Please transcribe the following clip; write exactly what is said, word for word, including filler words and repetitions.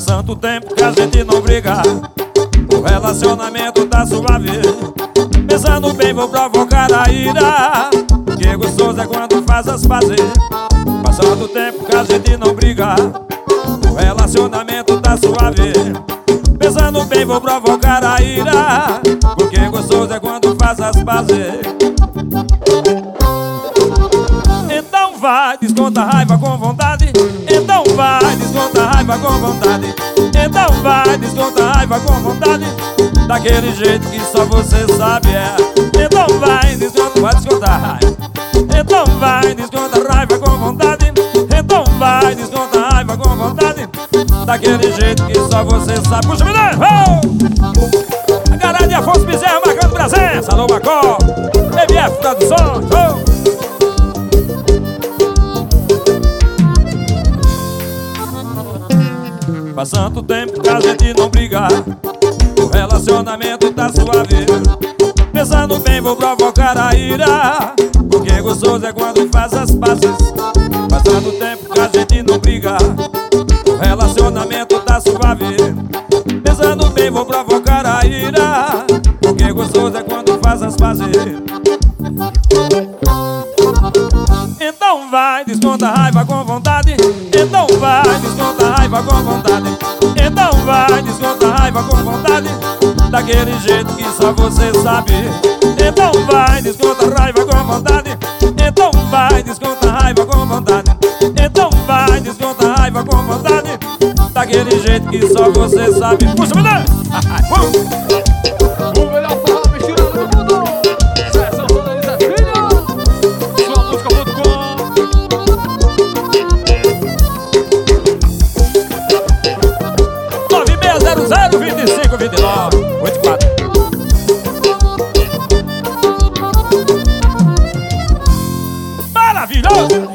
Faz tanto tempo que a gente não briga, o relacionamento tá suave. Pensando bem vou provocar a ira, que gostoso é quando faz as pazes. Faz tanto tempo que a gente não briga, o relacionamento tá suave. Pensando bem vou provocar a ira, porque gostoso é quando faz as pazes. Então vai, desconta a raiva com vontade. Então vai, desconta a raiva com vontade. Então vai, desconta a raiva com vontade, daquele jeito que só você sabe é. Então vai, desconta, vai descontar a raiva. Então vai, desconta a raiva com vontade. Então vai, desconta a raiva com vontade, daquele jeito que só você sabe. Puxa, me dá! Oh! A galera de Afonso Bezerra marcando presença. Alô, Macó, B B F Produções. Oh! Faz tanto tempo que a gente não briga, o relacionamento tá suave. Pensando bem vou provocar a ira, porque gostoso é quando faz as pazes. Faz tanto tempo que a gente não briga, o relacionamento tá suave. Pensando bem vou provocar a ira, porque gostoso é quando faz as pazes. Então vai, desconta a raiva com vontade. Então vai, desconta a raiva com vontade. Então vai, desconta a raiva com vontade, daquele jeito que só você sabe. Então vai, desconta a raiva com vontade. Então vai, desconta a raiva com vontade. Então vai, desconta a raiva com vontade, daquele jeito que só você sabe. Puxa, me dá! O melhor forró misturado do mundo, Sessão Rodrigues Filho, sua música ponto com. nove seis zero zero, vinte e cinco, vinte e nove, oitenta e quatro. Maravilhoso!